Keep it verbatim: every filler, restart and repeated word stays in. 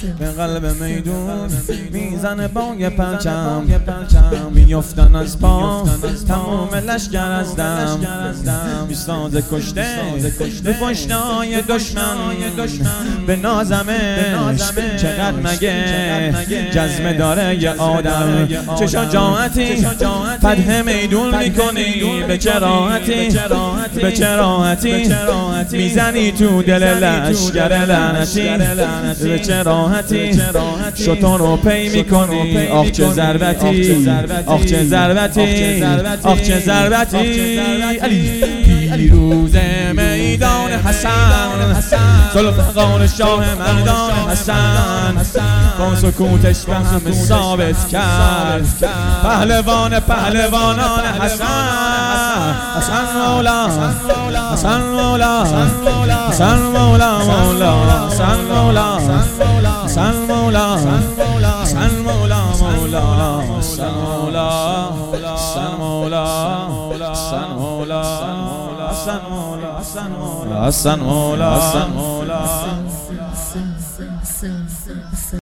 به قلب میدون میزنه با یه پرچم میفتن از پا تمام لشگر از دم میسازه کشته به پشتای دشمن به نازمش چقدر مگه جزمه داره یه آدم چه شجاعتی فتح میدون میکنی به چه راحتی به چه راحتی میزنی تو دل لشگر لعنتی به چه راحتی شطور رو پی میکنی آخ چه ضربتی آخ چه ضربتی آخ چه ضربتی علی پیروز میدان حسن ذوالفقار شاه مردان حسن با سکوتش به همه ثابت کرد پهلوان پهلوانان حسن حسن مولا حسن مولا حسن مولا مولا حسن مولا حسن مولا حسن مولا مولا حسن مولا حسن مولا حسن مولا حسن مولا حسن مولا حسن مولا حسن مولا